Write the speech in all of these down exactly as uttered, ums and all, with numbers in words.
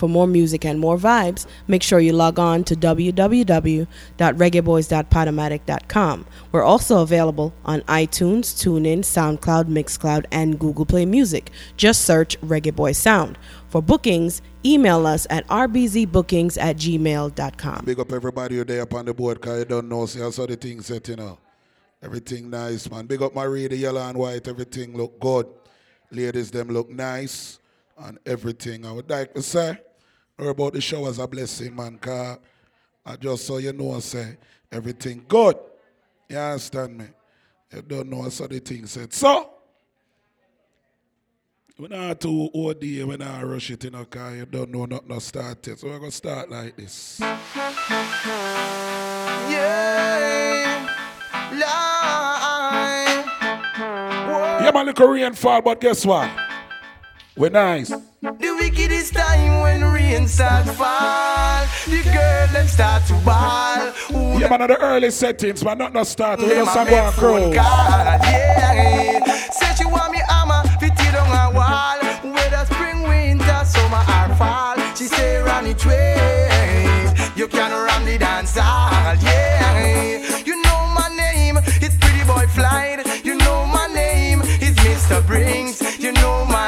For more music and more vibes, make sure you log on to w w w dot reggae boys dot podomatic dot com. We're also available on iTunes, TuneIn, SoundCloud, Mixcloud, and Google Play Music. Just search Reggae Boy Sound. For bookings, email us at r b z bookings at gmail dot com. Big up everybody who's there up on the board, because you don't know, see, I saw the thing set, you know. Everything nice, man. Big up Marie, the yellow and white, everything look good. Ladies, them look nice and everything. I would like to say, or about the show as a blessing, man, because I just so you know, say, everything good. You understand me? You don't know, I saw the thing said. So, we're not too O D, we're not rush it, you know, because you don't know nothing started. So we're going to start like this. Yeah, lie. Yeah, man, the Korean fall, but guess what? We're nice. The wickedest time when rain start fall, the girl them start to ball. Ooh, yeah, man, the early settings, but not no start. We just go and crow. Yeah, say she want me hammer, fit it on a wall. Whether spring, winter, summer or fall, she say run it way. You can run the dance hall. Yeah, you know my name, it's Pretty Boy Flight. You know my name, it's Mister Brinks. You know my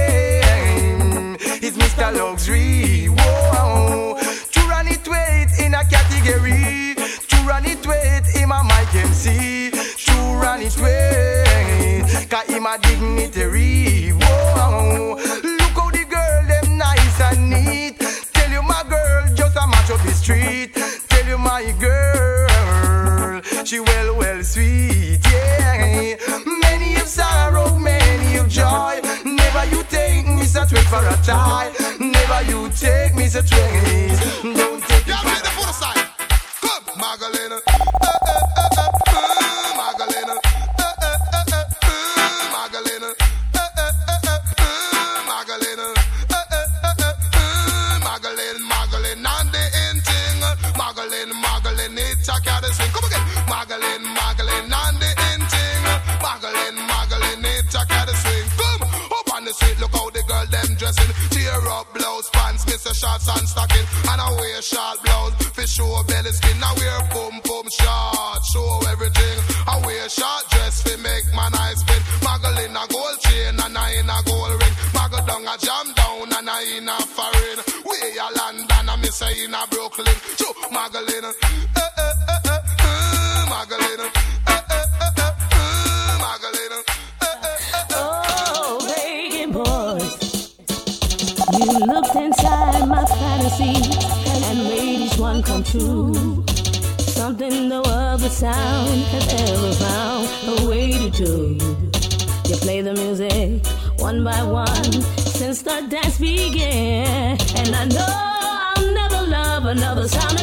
name, it's Mister Luxury. Whoa, to run it weight in a category, to run it weight in my mic M C, to run it weight, cause I'm a dignitary. Whoa, look how the girl them nice and neat. Tell you my girl just a match up the street. Tell you my girl, she well, well sweet. Yeah, many of sorrow, many of joy. Never you take me so twist for a tie. Never you take me so twist. Don't take it. Yeah, the photo side. Come, Magdalena. Uh, uh, uh, uh, uh, Magdalena. Uh, uh, uh, uh, uh, Magdalena. Uh, uh, uh, uh, uh, Magdalena. Uh, uh, uh, uh, uh, Magdalena, Magdalena, and the ending. Magdalena, Magdalena, it's a cat swing. Come again. Magdalena, Magdalena, and the ending. Magdalena, Magdalena, it's a cat swing. Come up on the street, look how the girl them dressing. Tear up blouse, pants, miss a shorts and stocking. And I wear short blouse, for show belly skin. I wear pum pum short, show everything. I wear short dress, for make my nice spin. Magdalene a gold chain and I in a gold ring. Magdalene down a jam down and I in a foreign. We a London and me say in a Brooklyn. Cho Magdalene, uh, uh, uh, uh, uh, Magdalene, uh, uh, uh, uh, uh, Magdalene. Uh, uh, uh, uh, oh, reggae boys, you looked inside my fantasy and made each one come true. Something no other sound has ever found a way to do. You play the music one by one since the dance began, and I know I'll never love another sound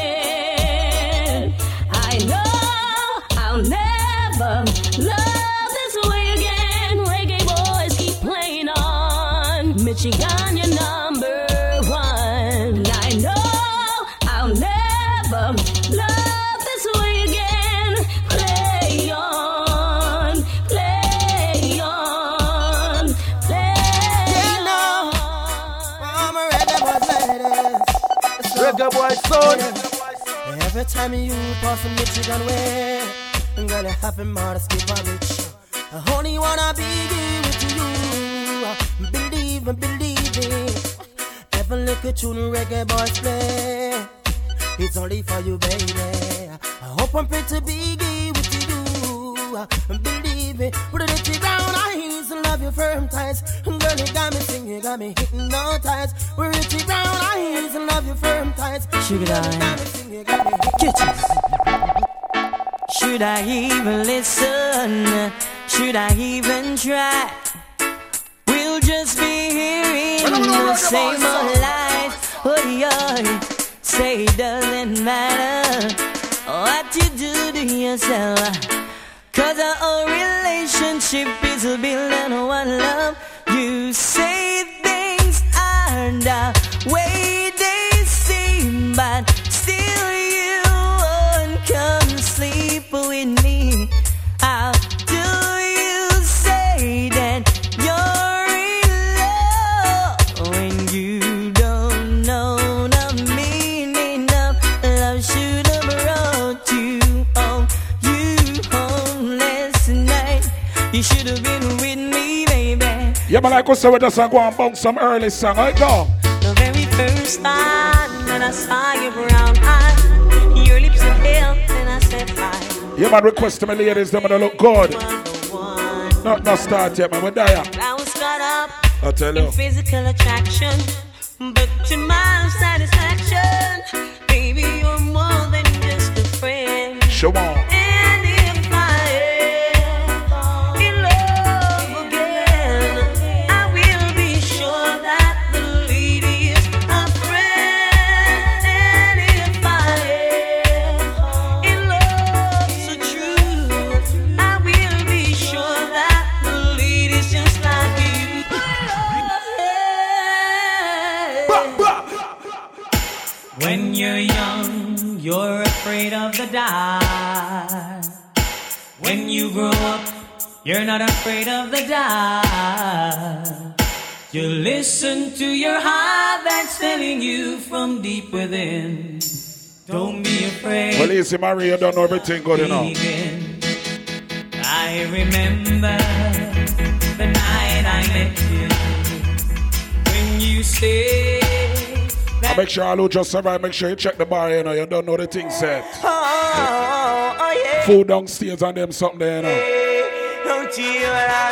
again. I know I'll never love this way again. Reggae boys keep playing on. Michigan, you're number one. I know I'll never love this way again. Play on, play on, play yeah, no. on. I'm a reggae boy ladies. Reggae boy son. Every time you pass the Michigan way, I'm gonna have him more to skip a rich. I only wanna be with you. Believe and believe it. Every little tune reggae boys play, it's only for you, baby. I hope I'm pretty big with you. Believe it. Put it to brown eyes and love your firm ties. Girl, you got me singing, you got me hitting no ties. We're itchy brown eyes and love your firm ties. Should I? Should I even listen? Should I even try? We'll just be hearing the same old lies. Oh, yeah. Say it doesn't matter what you do to yourself, 'cause our whole relationship is built on one love. You say things aren't the way they seem, but still you won't come sleep with me. How do you say that you're in love when you don't You should have been with me, baby. Yeah, but like I said, we just go and bunk some early song. I go. The very first time that I saw your brown eyes, your lips were pale, and I said hi. Yeah, man, request to my ladies, them gonna look good. Not not start yet, man. We die. I was caught up I tell you. in physical attraction, but to my satisfaction, baby, you're more than just a friend. Show on. And if I am in love again, I will be sure that the lady is a friend. And if I am in love so true, I will be sure that the lady's just like you. When you're young, you're afraid of the dark. When you grow up, you're not afraid of the dark. You listen to your heart that's telling you from deep within. Don't be afraid. Well, easy, Maria, don't know everything good enough. I remember the night I met you. When you said I make sure all who just survive, make sure you check the bar, you know. You don't know the thing set. oh, oh, oh, yeah. Food downstairs and them something there, you know. Don't you hear what I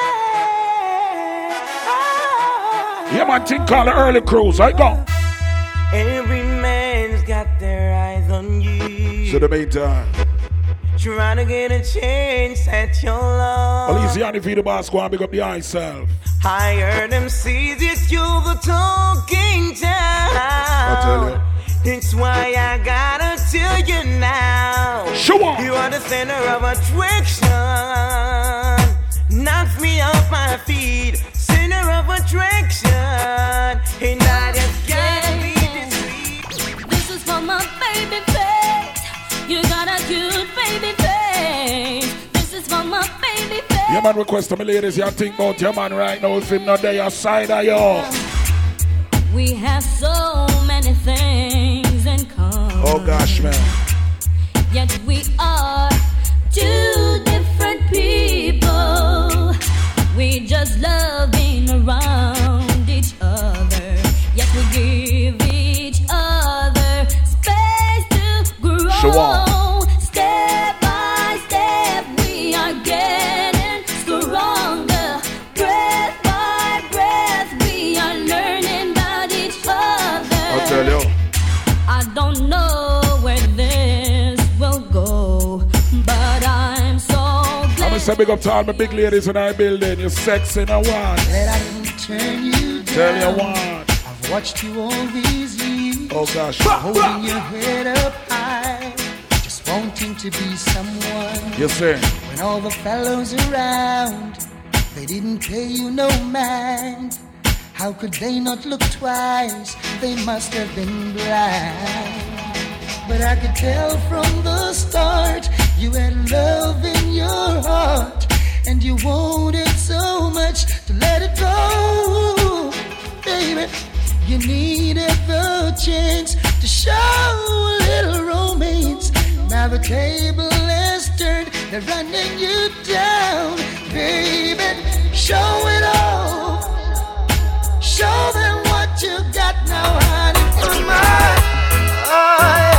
say? Yeah, man, think call the early cruise. I go. Every man's got their eyes on you. So the meantime. Trying to get a chance at your love. Well, easy on the video boss, go and pick up the eye self. I heard them say that you're the talking town. I tell you. It's why I gotta tell you now. Show on. You are the center of attraction. Knocks me off my feet. Center of attraction. And I just can't leave this week. This is for my baby face. You got a cute baby face. This is for my baby face. Yeah, man, request to me ladies, you think about your man right now. If him not there, your side of you. We have so many things in common. Oh gosh, man. Yet we are two different people. We just love being around each other. Yet we give each other space to grow. Show on. Step by step we are getting stronger. Breath by breath we are learning about each other. I'll tell you. I don't know where this will go, but I'm so glad. I'm gonna say big up to all my big ladies in our building. You're sexy and I want. That I didn't turn you down. Tell you what. I've watched you all these years. Oh gosh. Holding your head up high. Just wanting to be someone. You see. When all the fellows around, they didn't pay you no mind. How could they not look twice? They must have been blind. But I could tell from the start you had love in your heart, and you wanted so much to let it go. Baby, you needed the chance to show a little romance. Now the table has turned, they're running you down. Baby, show it all. Show them what you got now, honey. Come on. Oh,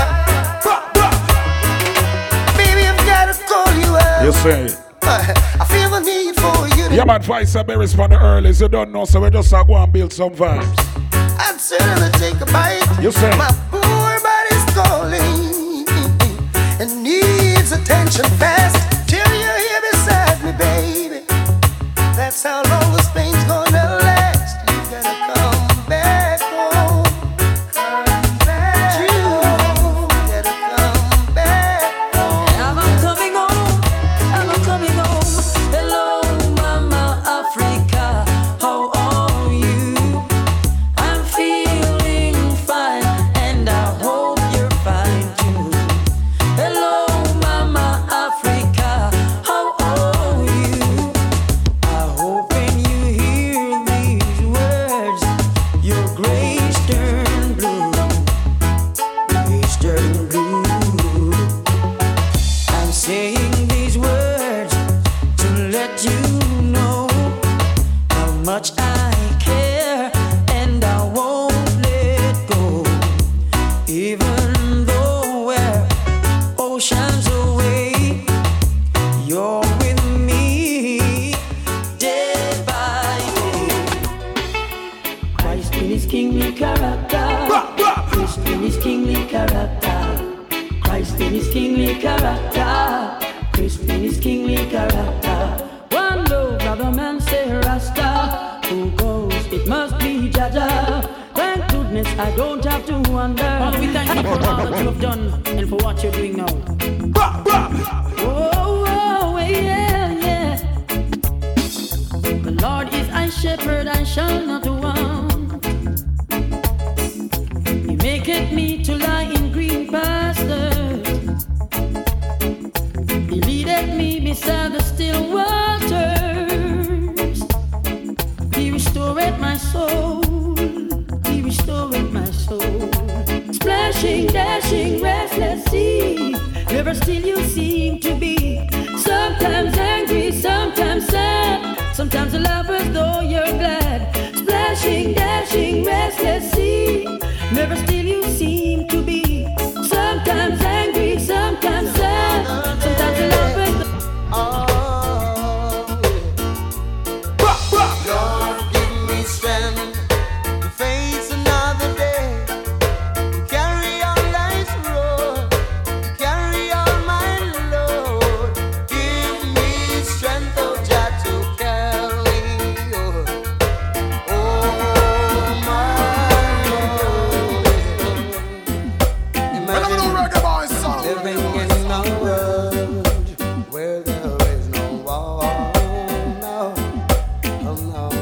yeah. Baby, I've got to call you out. You see. I feel the need for you to. Yeah, man, Vice and Berries from the early. You don't know, so we just uh, go and build some vibes. I'd certainly take a bite. You say. My poor body's calling and needs attention fast. Till you're here beside me, baby. That's how long this pain's gonna last. You gotta come back home. Come back home. You gotta come back home. I'm coming home, I'm coming home. Hello, Mama Africa, how are you? I'm feeling fine, and I hope you're fine too. Hello, Mama Africa, character. Christ in his kingly character. Christ in his kingly character. Christ in his kingly character. One low brother man say Rasta. Who goes? It must be Jaja. Thank goodness I don't have to wonder. Father, we thank you for all that you have done and for what you're doing now. Oh, oh, yeah, yeah. The Lord is my shepherd, I shall not want. He maketh me to lie in green pastures. He leadeth me beside the still waters. He restoreth my soul. He restoreth my soul. Splashing, dashing, restless sea. Never still you seem to be. Sometimes angry, sometimes sad. Sometimes you laugh as though you're glad. Splashing, dashing, restless sea. Never still you seem to be. Sometimes angry, sometimes sad. Sometimes you laugh as though. Lord, give me strength to face another day. Carry on life's road. Carry on my load. Give me strength, oh Jah, to carry on. Oh my Lord. Imagine living in a world where there is no war. No, oh no.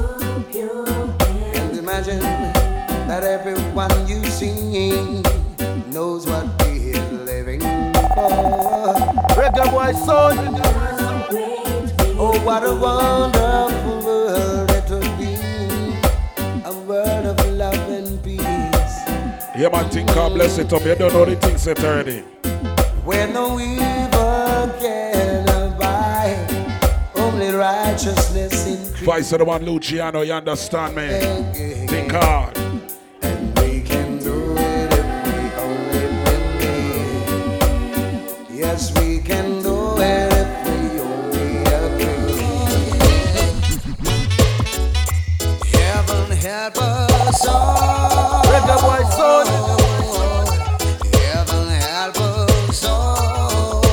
And imagine that everyone you see knows what he is living for. Reggae boy son. Oh, what a wonderful world it would be. A world of love and peace. Yeah, man, think God bless it up. You don't know the things set already. Where no evil can abide. Only righteousness increase. Vice of the one Luciano, you understand me? Think hard. And we can do it if we only believe. Yes, we can do it if we only agree. Heaven help us all. Reggae boy son. Heaven help us all.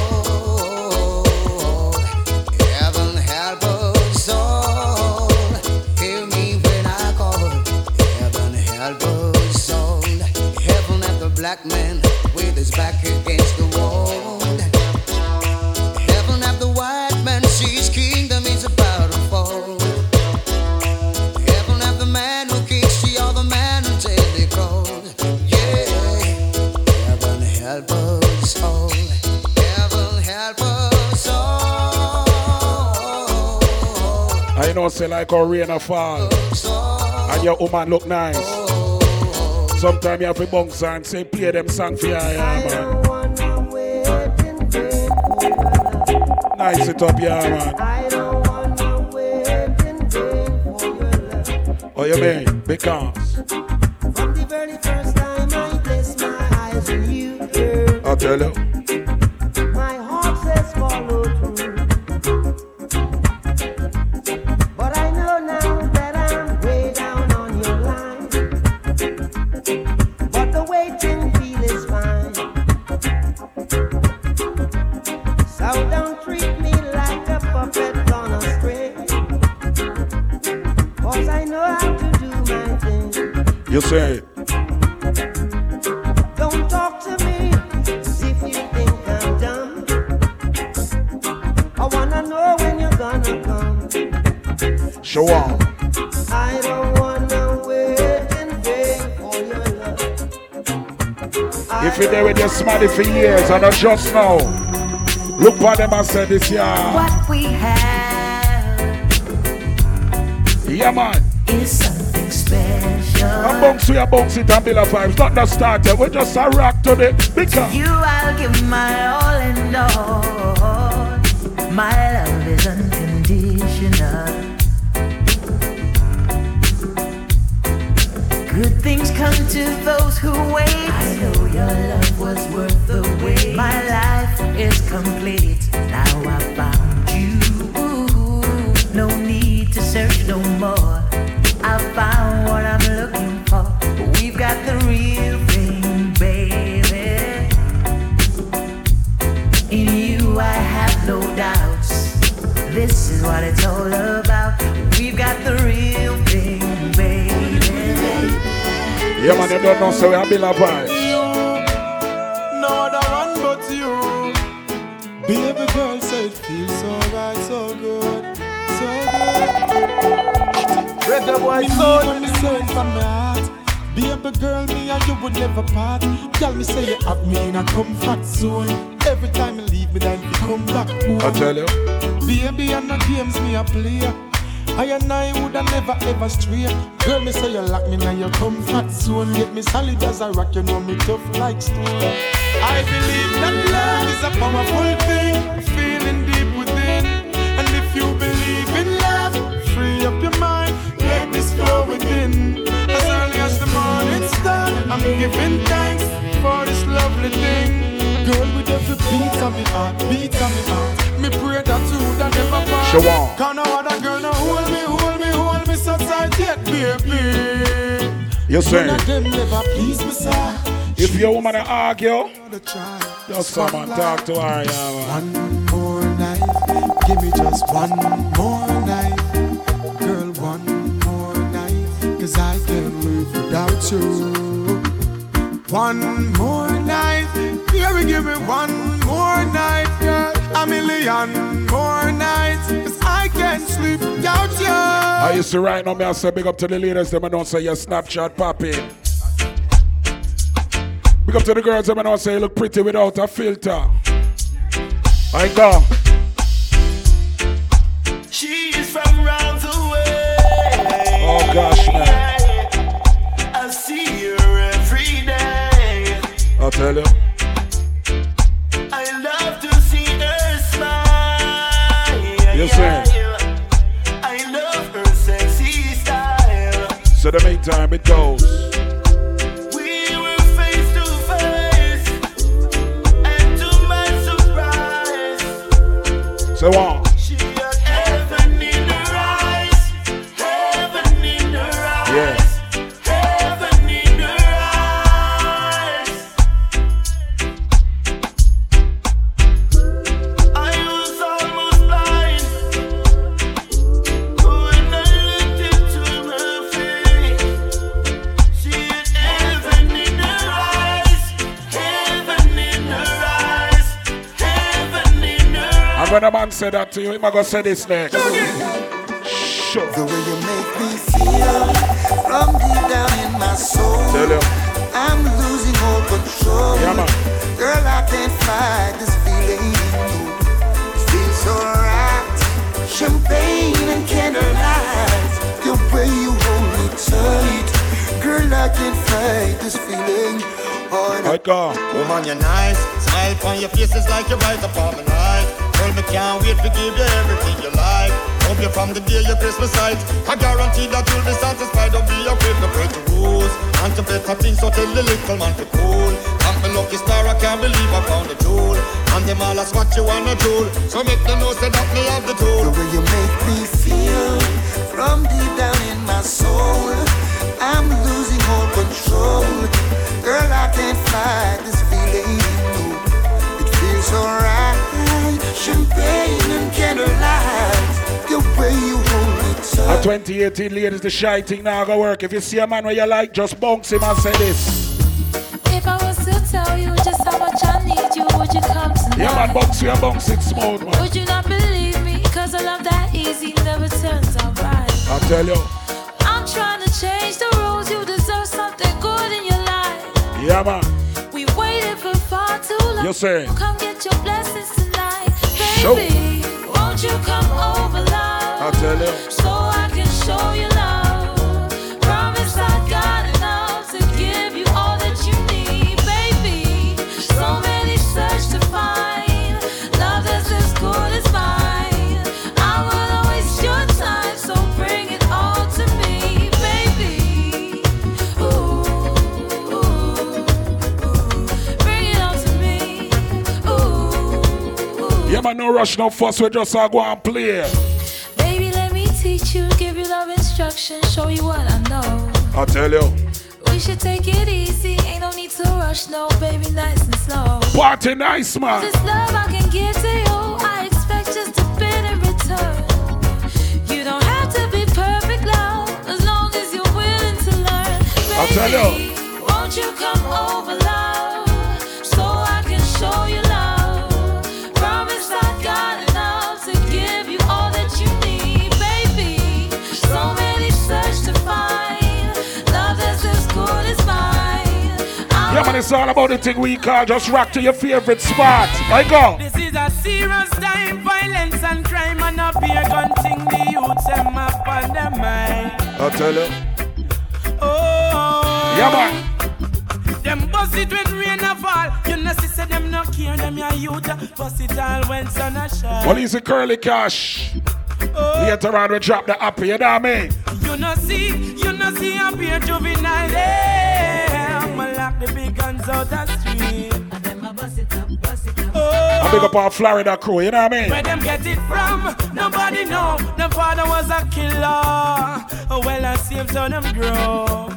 Heaven help us all. Hear me when I call. Heaven help us all. Heaven at the black man with his back against the wall. Heaven at the white man, sees kingdom is about to fall. Heaven at the man who kicks the other man until they call. Yeah. Heaven help us all. Heaven help us all. I know, say like a rain a fall, and your woman look nice. Sometimes you have to bounce and say, play them song for you, yeah, man. Nice it up, yeah, man. Oh, you mean? Because From the very first time I placed my eyes on you, girl, I'll tell you. my heart says follow through. But I know now that I'm way down on your line. But the waiting feel is fine. So don't treat me like a puppet on a string. Cause I know how to do my thing. You say, Don't talk to me as if you think I'm dumb. I wanna know when you're gonna come. show on. I don't wanna wait in vain for your love. If you're there with your smarty for years and not just now, look for them and say this year. What we have Yeah, man. is something special. I'm bounce, we are bounce it and build a vibes. Not the starter, we just a rock to the because. You, I'll give my all and all. My love is unconditional. Good things come to those who wait. I know your love was worth the wait. My life is complete. Now I found you. No need to search no more. I found what I'm looking for. Yeah, man, you don't know, so we have Bill of Vibes. You, no other one but you. Baby girl said it feels so right, so good, so good. Red the boy soul when me say it from my heart. Baby girl, me and you would never part. Tell me say you have me in a comfort zone. Every time you leave me, then you come back home. I tell you. Baby, and the games me a play. I and I woulda never ever stray. Girl, me say you lock me in your comfort zone. Get me solid as a rock, you know me tough like stone. I believe that love is a powerful thing, feeling deep within. And if you believe in love, free up your mind, let this flow within. As early as the morning star, I'm giving thanks for this lovely thing. Girl, with every beat of me heart, beat of me heart, me pray that you that never part. Show on. Can no other girl no hold me, hold me, hold me so tight yet, baby. You say, none of them never please me, sir. if your woman a argue, Try. just come and talk to her, yeah, man. One more night, give me just one more night. Girl, one more night, cause I can't live without you. One more night, baby, give me one more night, girl. A million more nights, cause I can't sleep without you. I used to write on me, I say big up to the ladies, them I don't say your Snapchat popping. Big up to the girls, them I don't say you look pretty without a filter. I go. She is from round the way. Oh gosh, man. I see her every day. I'll tell you. I love to see her smile. Yes, sir. I love her sexy style. So the meantime it goes. We were face to face, and to my surprise, So on. she had heaven in her eyes, heaven in her eyes, Yeah. heaven in her eyes. I was almost blind when I looked into her face. She had heaven in her eyes, heaven in her eyes, heaven in her eyes. And when a man said that to you, he might go say this next. Sure. The way you make me feel from deep down in my soul, Tell you. I'm losing all control. Yeah, man. Girl, I can't fight this feeling. It feels so right. Champagne and candlelight. The way you hold me tight. Girl, I can't fight this feeling. Oh, I go. Woman, you're nice. Smile on your face is like you're right upon the night. Girl, me can't wait to give you everything you like. Hope you from the day your Christmas sight. I guarantee that you'll be satisfied. Don't be afraid to break the rules. And to better things, so tell the little man to cool. I'm my lucky star, I can't believe I found a jewel. And them all ask what you wanna do. So make them know say that me have the tool. the way you make me feel from deep down in my soul, I'm losing all control. Girl, I can't fight this feeling. It feels so right. Champagne and candlelight. The way you hold me At tight. twenty eighteen, ladies, the shy thing now go work. If you see a man where you like, just bounce him and say this. If I was to tell you just how much I need you, would you come tonight? Yeah, man, bounce you and bounce it smooth, man. Would you not believe me? Cause a love that easy never turns out right. I tell you. I'm trying to change the rules. You deserve something good in your life. Yeah, man. We waited for far too long. You say. Come get your blessings tonight. Show. Baby, won't you come over, love? I tell you. So I can show you love. Promise I got enough to give you all that you need, baby. So many search to find love that's as good as mine. I will waste your time, so bring it all to me, baby. Ooh, ooh, ooh. Bring it all to me. Ooh, ooh. Yeah, man, no rush, no fuss. We just all go and play. Baby, let me teach you, give you love instruction, show you what I know. I tell you. We should take it easy, ain't no need to rush, no, baby, nice and slow. Party nice, man. This love I can give to you, I expect just a bit in return. You don't have to be perfect, love, as long as you're willing to learn. Baby, I tell you. Won't you come over, love, so I can show you love? Promise I got enough to give you all that you need, baby. So many search to find love that's as good as mine. I'm Yeah, man, it's all about the thing we call just rock to your favorite spot. I go. This is a serious time, violence and crime, and a beer gun thing. The youths them up on their mind. I'll tell you. Oh, Yeah, man. them bust it when rain a fall. You know, sister, them no care, them your youth. Bust it all when sun a shine. Well, he's a curly cash. Oh, Later on, we drop the apple, you know what I mean? you know, see, you know, see a beer juvenile. Yeah, I'ma lock the big guns out the street. Oh, I big up our Florida crew, you know what I mean? where them get it from? Nobody know. The father was a killer. Oh, well, I see him so them grow.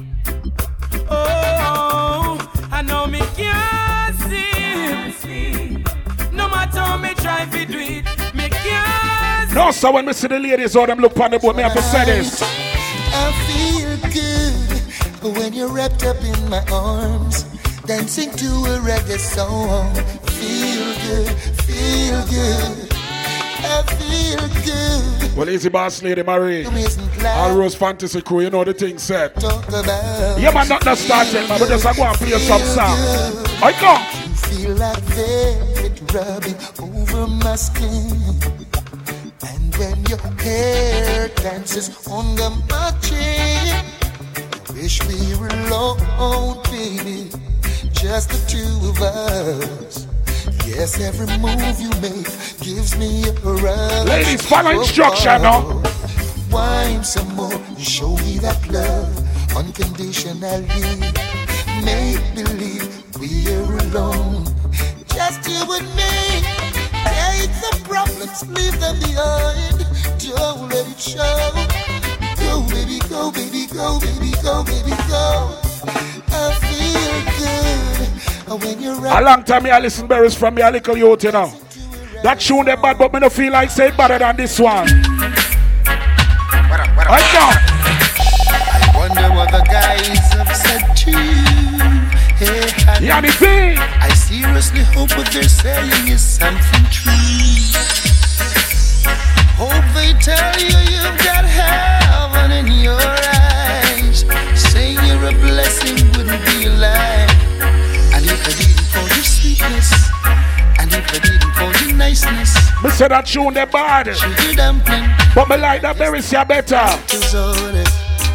Oh, I know me can't see. No matter how me try to do it, me can't see. No, so when we see the ladies, all them look on the boat, me have to say this. I feel good when you're wrapped up in my arms, dancing to a reggae song. Feel good, feel good. I feel good. Well, easy boss lady Marie. All Rose Fantasy crew, you know the thing said. Talk about. Yeah, man, not that started, man, but just I go and play some song. I go. You feel like velvet rubbing over my skin. And when your hair dances under my chin, wish we were alone, baby, just the two of us. Yes, every move you make gives me a rush. Ladies, follow instruction now. Wine some more, show me that love unconditionally. Make believe we're alone, just you and me. Take the problems, leave them behind. Don't let it show. Go, baby, go, baby, go, baby, go, baby, go. I feel good when you're A long time I listen berries from me a little youth, you know. That tune they bad, but me no feel like say better than this one. I go. I wonder what the guys have said to you. Hey, honey. Yeah, the thing. I seriously hope what they're saying is something true. Hope they tell you you've got heaven in your eyes. Saying you're a blessing wouldn't be a lie. And if I didn't for your sweetness, and if I didn't for your niceness, Me say that tune they bad, sugar dumpling, but me like that berries here better. is all it.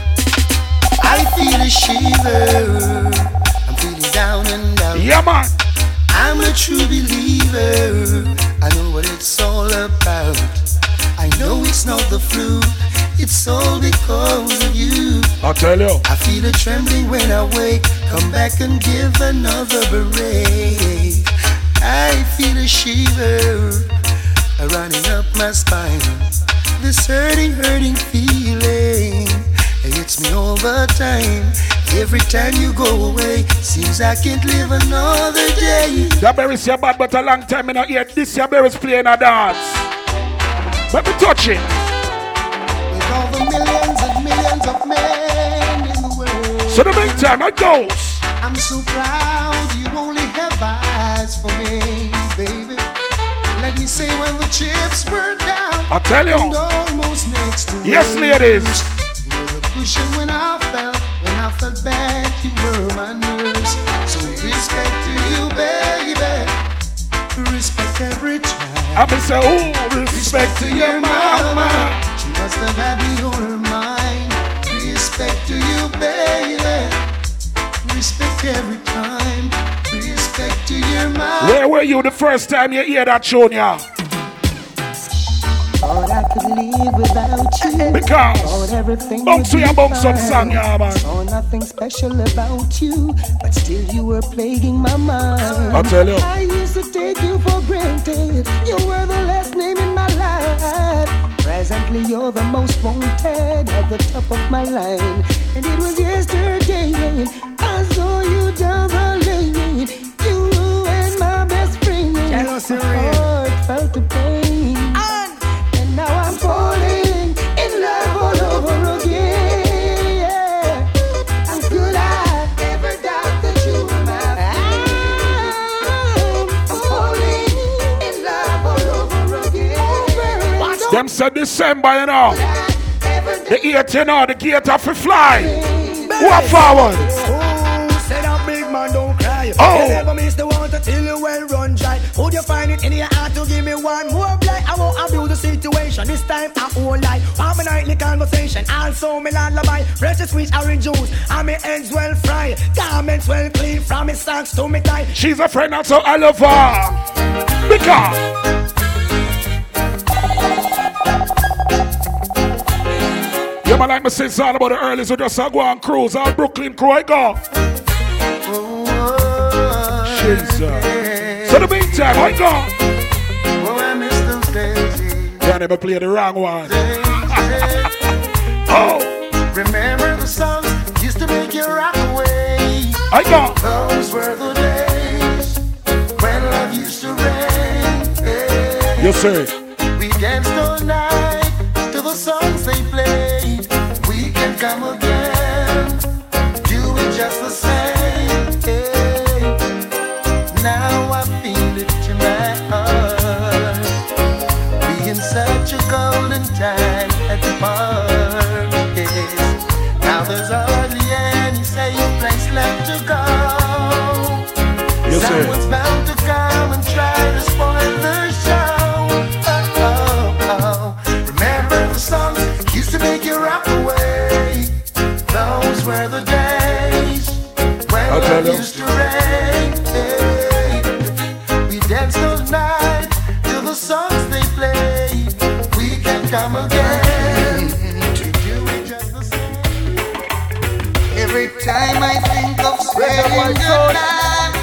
I feel a shiver. I'm feeling down and down. Yeah, man. I'm a true believer. I know what it's all about. I know it's not the flu. It's all because of you. I'll tell you. I feel a trembling when I wake. Come back and give another break. I feel a shiver running up my spine. This hurting, hurting feeling. It hits me all the time. Every time you go away, seems I can't live another day. That berries here bad, but a long time in a ear. This here berries playing a dance. Let me touch it. With all the millions and millions of men in the world. So the meantime, I goes. I'm so proud you only have eyes for me, baby. Let me say when the chips were down, I'll tell you. and almost next to Yes, lose. ladies. You were pushing when I felt, when I felt bad, you were my nurse. So respect to you, baby. Respect every time. I be say, oh, respect to your mama. She must have had me on her mind. Respect to you, baby. Respect every time. Respect to your mama. Where were you the first time you hear that tune, yeah? Thought I could live without you. Because Thought everything bounce to would your be bounce some fine. song, yeah, man. Saw nothing special about you, but still you were plaguing my mind. I'll tell you. I used to take you for granted. You were the last name in my life. Presently you're the most wanted at the top of my line. And it was yesterday I saw you down the lane. You ruined my best friend. Jealousy, My heart felt the pain. And now I'm falling in love all over again. Yeah. And could I ever die? Them said December, you know. The eighth, you know, the gate have to fly. Walk forward. Oh, said a big man don't cry. Oh. You never miss the water till you well run dry. Would you find it in your heart to give me one more blight? I won't abuse the situation. This time I won't lie. I'm a nightly conversation. Also me lullaby. Precious sweet orange juice. And me ends well fried. Garments well clean. From me socks to me tie. She's a friend, and so I love her. Because yeah, man, like me say, it's all about the early, so just I go on cruise. All Brooklyn crew, I go. Jesus. So the meantime, I go. Oh, I miss those days. Yeah, I never play the wrong one. Oh. Remember the songs used to make you rock away. I go. Those were the days when love used to rain. Hey. Yes, sir. We danced all night to the songs they played. We can come again, do it just the same. Hey. Now I feel it in my heart, being such a golden time at the park. Yes. Now there's hardly any safe place left to go. Yes, sir. Someone's bound to come and try to spoil the show. Oh, oh, oh. Remember the songs used to make you rock away. Those were the days when I'll tell love you. used to rain. Hey. We danced all night to the songs they played. We can come again to do it just the same. Every time I think of saying goodnight,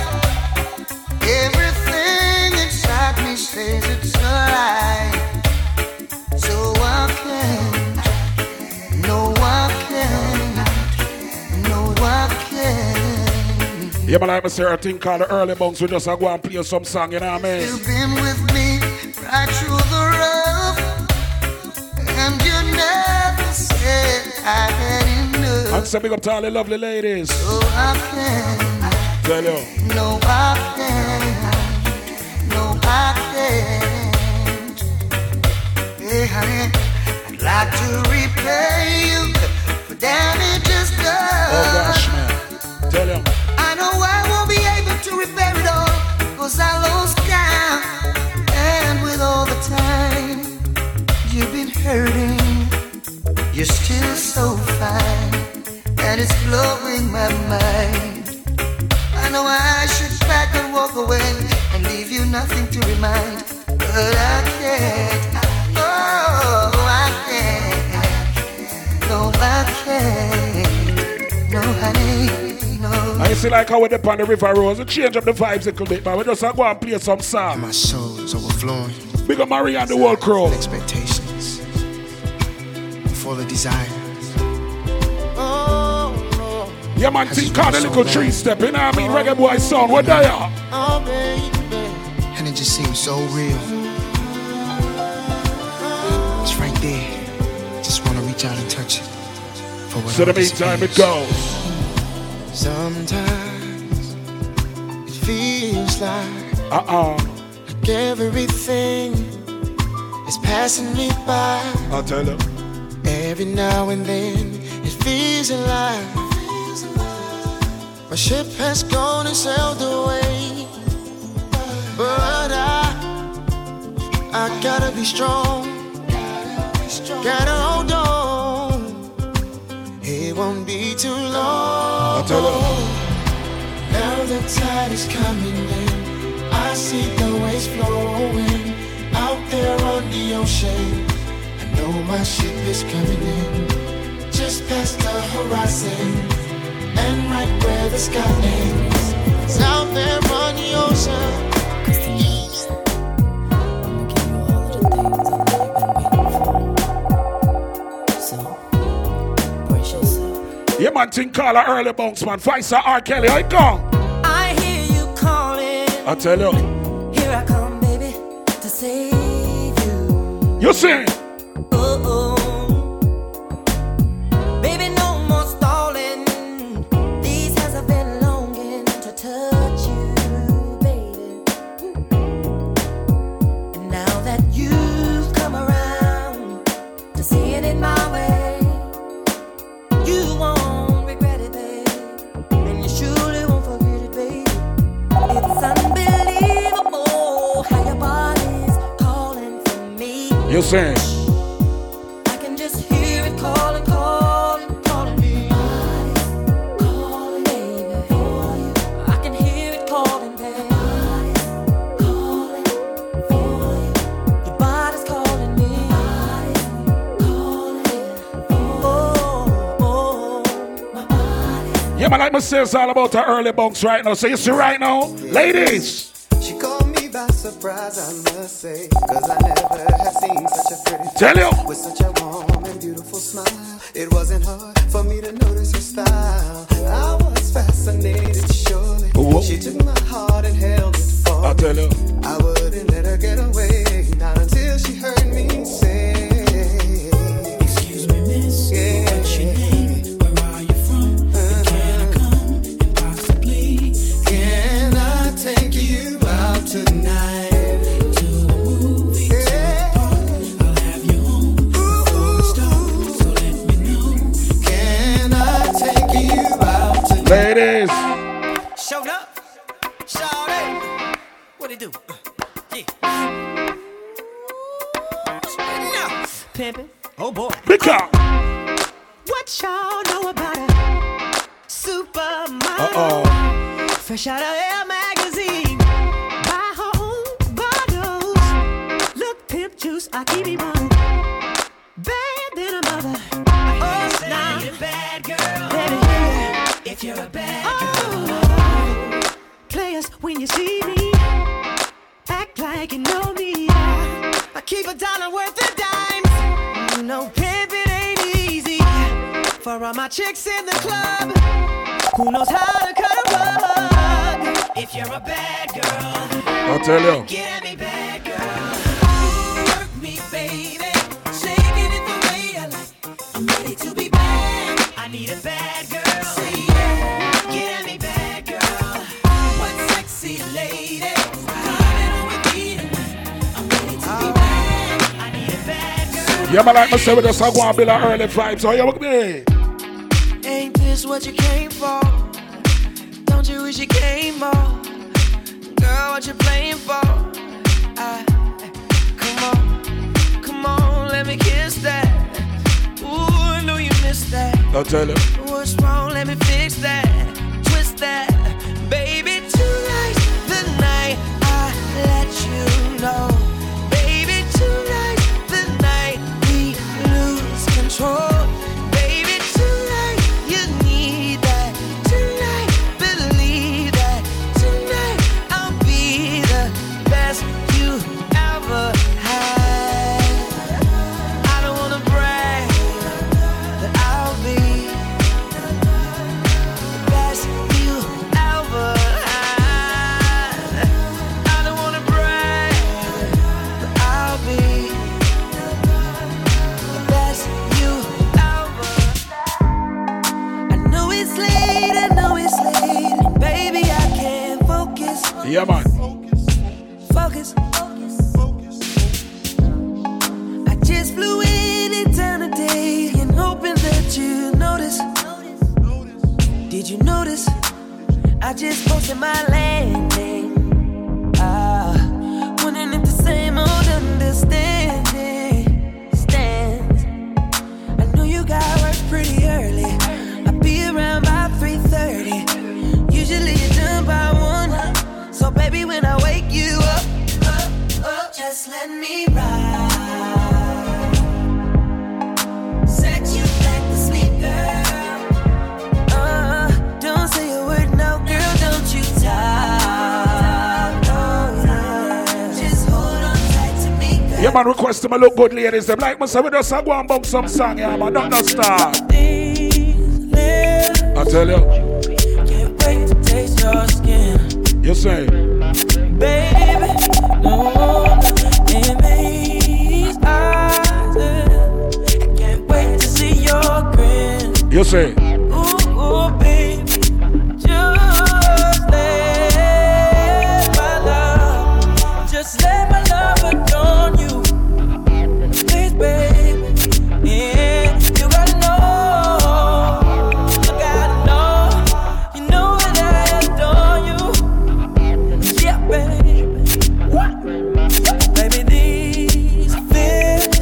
everything inside me says it's a lie. So I can't, no I can't, no I can't. Yeah, man, like me say, a thing called the early bunks. We just uh, go and play some song, you know what I mean? You've been with me right through the rough, and you never said I had enough. And say big up to all the lovely ladies. So I can't, Tell you. no I can't, no I can't. Hey honey, I'd like to repay you for damages done. Oh gosh, man. Tell you. I know I won't be able to repair it all, cause I lost count. And with all the time you've been hurting, you're still so fine, and it's blowing my mind. I know I should back and walk away and leave you nothing to remind, but I can't. Oh, I can't. No, I can't. No, honey, no. I see like how we dip on the river roads. We change up the vibes a little bit, but we just uh, go and play some song. My soul is overflowing. Big up Marie and the whole crew. Expectations, full of desire. Oh, no. Yeah, man, think called a little tree step, you know what I mean? Reggae boy sound, what they are? Oh, baby. And it just seems so real. It's right there. Just want to reach out and touch it. For what So the all this meantime it is. goes. Sometimes it feels like Uh-uh. like everything is passing me by. I'll tell you. Every now and then it feels alive. My ship has gone and sailed away, but I, I gotta be strong. Gotta hold on. It won't be too long. I'll tell you. Now the tide is coming in. I see the waves flowing out there on the ocean. I know my ship is coming in, just past the horizon, and right where the sky ends. It's out there on the ocean. Yeah, man, think call a early bounce, man. Vice R. Kelly, I come. I hear you calling. I tell you. Here I come, baby, to save you. You see? Oh, oh. Baby, no more stalling. These hands have been longing to touch you, baby. And now that you've come around, You say? I can just hear it calling, calling, calling me. Calling, baby. I can hear it calling, baby. Calling for you. Your body's calling me. Calling oh, oh, my body. Yeah, man, like me say, it's all about the early bunks right now. So you see right now, ladies. She caught me by surprise, I must say, cause I never have seen such a pretty Tell you. with such a warm and beautiful smile. It wasn't hard for me to notice her style. I was fascinated, surely. Ooh. She took my heart and held it for I'll tell you. I wouldn't let her get away, not until she heard me say, Excuse me, miss. yeah. What's your name? Where are you from? And can I come and possibly Can I take you out tonight? to a movie? Yeah. I'll have you home before it starts. So let me know. Can I take you out tonight? Ladies. Showed up. Showed it. What it do? Yeah. No. Pimpin'. Oh boy. Big up. What y'all know about a supermodel? Uh-oh. Fresh out of Air magazine. Buy her own bottles. Look, pimp juice, I keep it one. Bad than a mother. Oh, now you're a bad girl. Baby, if you're a bad girl. Players, when you see me, act like you know me. I keep a dollar worth of dimes. You know, pimpin' ain't easy. For all my chicks in the club, who knows how to cut a rug? If you're a bad girl, I'll tell you. get at me, bad girl. Work me, baby. Shaking it the way I like. I'm ready to be bad. I need a bad girl. Say yeah. Get at me, bad girl. What sexy lady? Coming on with me tonight. I'm ready to be bad. I need a bad girl. Yeah, man, like me say, we just go and build an early vibe. So you with me? Ain't this what you came for? Don't you wish you came more? Girl, what you playing for? I, come on, come on, let me kiss that. Ooh, I know you missed that. I'll tell you. What's wrong? Let me fix that. Twist that. Baby, tonight's the night I let you know. Baby, tonight's the night we lose control. Baby, tonight you need that. Tonight, believe that. Tonight I'll be the best you ever had. I don't wanna brag, but I'll be the best you ever had. I don't wanna brag, but I'll be the best you ever. I know it's late, I know it's late, baby, I can't focus, Yeah, man. focus. I just flew in in town today and hoping that you notice. Did you notice? I just posted my landing. Ah, wondering if the same old understanding stands. I know you got work pretty early. I'll be around by three thirty. Usually you're done by one. So baby, when I wake you up, up, up, just let me ride. Set you like the sleep, girl. Uh, don't say a word, no, girl, don't you talk. Oh, yeah. Just hold on tight to me, girl. Yeah, man, request them a look good, ladies. Them like me say, we just go and bump some song, yeah, man. Don't no start. I'll tell you. Can't wait to taste your skin. You say. Baby, no one in these eyes. I can't wait to see your grin. You say. Ooh, ooh, baby, just let my love, just let my love adorn you. Please, baby, yeah, you gotta know, you gotta know, you know that I adore you. Yeah, baby, what? Baby, these feelings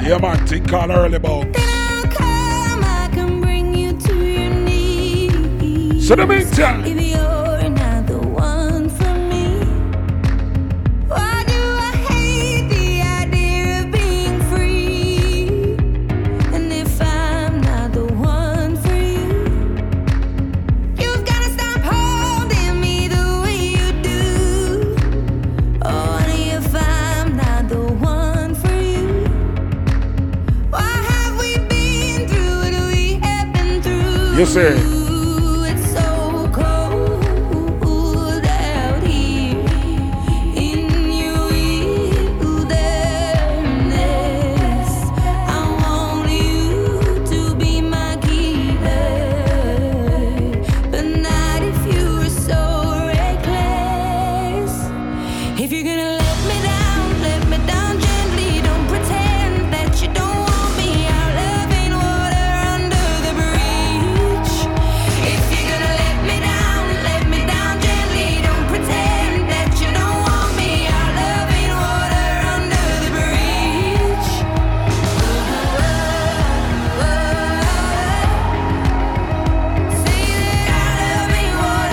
Yeah, man, think call early about. Then I'll come, I can bring you to your knees. So the meantime, if you're not the one for me, why do I hate the idea of being free? And if I'm not the one for you, you've gotta stop holding me the way you do. Oh, honey, if I'm not the one for you, why have we been through what we have been through? you see, It's so cold out here in your wilderness. I want you to be my keeper, but not if you were so reckless. If you're gonna let me down, let me down gently. Don't pretend that you don't want me out loving water under the bridge. If you're gonna let me down, let me down gently. Don't pretend that you don't want me out loving water under the bridge. Say that I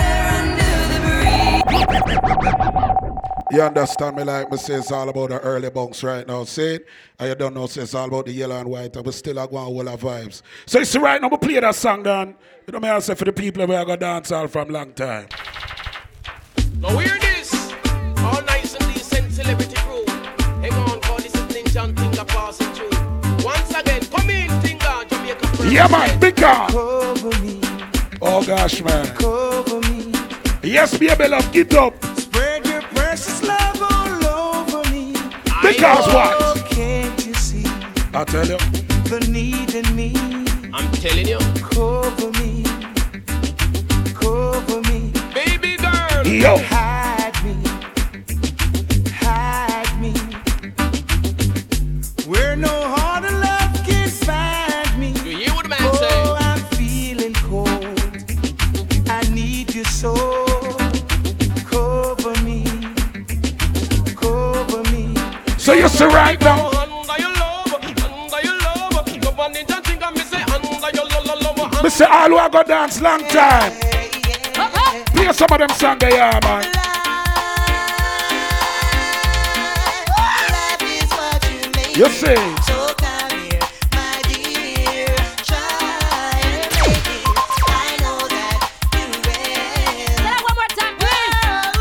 love me water under the bridge. you understand me like me say it's all about the early bunks right now. See it? And you don't know say it's all about the yellow and white and we still are going all our vibes. So you see right now we play that song then. You know me I say for the people who are going to dance all from long time. Now hear this. All nice and decent celebrity crew. Hang on, call this is Ninja and Tinga passing through. Once again, come in, Tinga, Jamaica. Yeah man, big car. Cover me, Oh gosh man. cover me. Yes baby love, get up. Spread your precious love all over me. Because what? Oh, can't you see I tell you. the need in me? I'm telling you. Cover me, cover me. Baby girl. Yo. Hide me, hide me. Where no harder love can find me. You hear what the man Oh, say? I'm feeling cold. I need you so. Cover me, cover me. So you see right now. Under your love, under your love. Come on, Ninja and Tinga, me say under your love, love, love. Me say all who a go dance long time. Play some of them songs there, yeah, man. Life is what you make You it. see. So come here, my dear. Try and make it. I know that you will. Say that one more time, please.